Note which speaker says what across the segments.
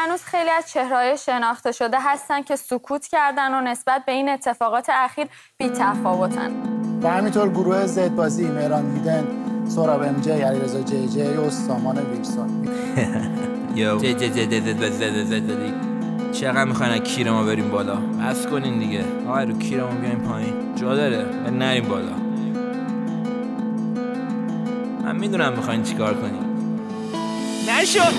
Speaker 1: هنوز خیلی از چهره‌های شناخته شده هستن که سکوت کردن و نسبت به این اتفاقات اخیر بی‌تفاوتن.
Speaker 2: و همینطور گروه زدبازی، مهران هیدن، سهراب ام جی، علیرضا جی جی و سامان ویلسون.
Speaker 3: یو زدبازی چقدر میخواین از کیر ما بریم بالا؟ بس کنین دیگه. آقا رو کیرمون بیایم پایین. جا داره نریم بالا. من میدونم میخواین چیکار کنین. نشد.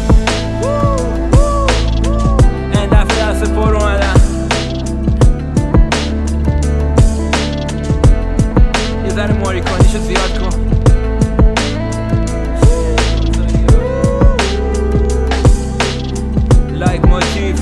Speaker 3: این دفعه دست پر اومدن. یه ذره ماریکانیشو زیاد کن. لایک موتیف.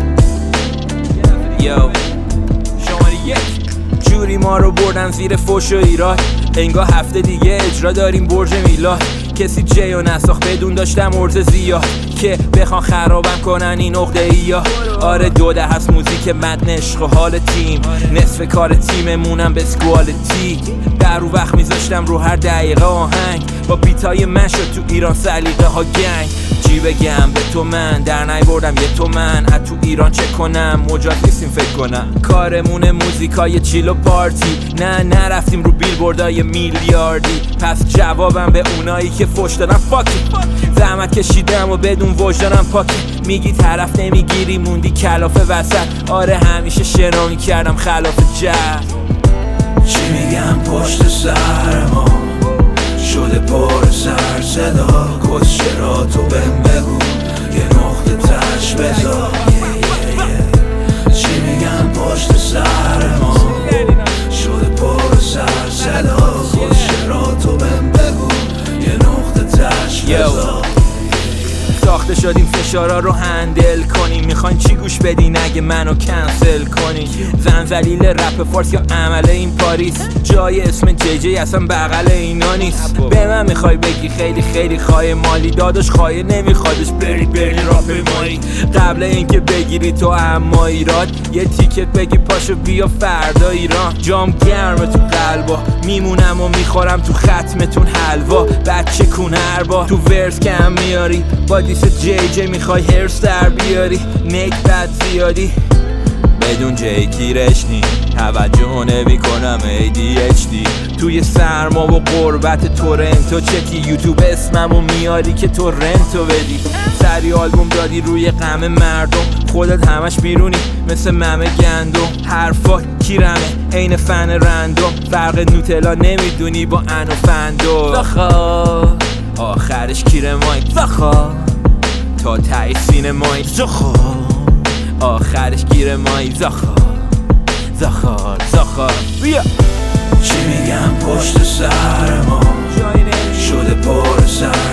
Speaker 3: یو شماره یک. جوری ما رو بردن زیر فوش و ایراد، انگار هفته دیگه اجرا داریم برج میلاد. کسی جیو نساخت بدون داشتم ارز زیاد که بخوان خرابم کنن این عقده ایا. آره 2 هست موزیک متن عشق و حال تیم، نصف کار تیممونم به اسکوالتی. در اون وقت میذاشتم رو هر دقیقه آهنگ، با بیتای من شد تو ایران سلیقه ها گنگ. چی بگم به تو من در نیاوردم یه تومن، از تو ایران چه کنم مجاز نیستیم فکر کنم. کارمون موزیکای چیل و پارتی، نه نرفتیم رو بیلبوردای میلیاردی. پس جوابم به اونایی که فوش دادن فاکی، زحمت کشیدم و بدون وجدانم پاکی. میگی طرف نمیگیری موندی کلافه وسط، آره همیشه شنا میکردم خلاف جهل.
Speaker 4: چی میگم پشت سر ما شده پر سر صدا، کسچرا تو بهم بگو یه نقطه تش بذار. چی میگم پشت سر ما شده پر سر صدا، کسچرا تو بهم بگو یه نقطه تش بذار.
Speaker 3: ساخته شدیم فشارا رو هندل کنیم، میخواین چی گوش بدین اگه منو کنسل کنین؟ زنزلیل رپ فارس یا عمل این پاریس، جای اسم جی جی اصلا بغل اینا نیست. به من میخوای بگی خیلی خیلی خواهی مالی، داداش خواهی نمیخوادش بری راپ مایی. قبل اینکه بگیری تو اما ایراد، یه تیکت بگی پاشو بیا فردا ایران. جام گرمه تو قلبا، میمونم و میخورم تو ختمتون حلوا. بچه کون هر با تو ورس کم میاری، با دیس جی جی میخوای هرس در بیاری. نیک بد زیادی بدون جی کیرش نی، توجه نمی کنم ADHD. توی سرما و قربت تورنتو چکی، یوتیوب اسممو میاری که تو رنتو بدی. سری آلبوم دادی روی غم مردم، خودت همش بیرونی مثل ممه گندم. حرفا کیرمه عین فن رندوم، فرق نوتلا نمیدونی با انو فندو. زخا آخرش کیر مای زخا، تا تای سینه مای زخا، آخرش گیر مای زخار بیا.
Speaker 4: چی میگم پشت سر ما شده پر سر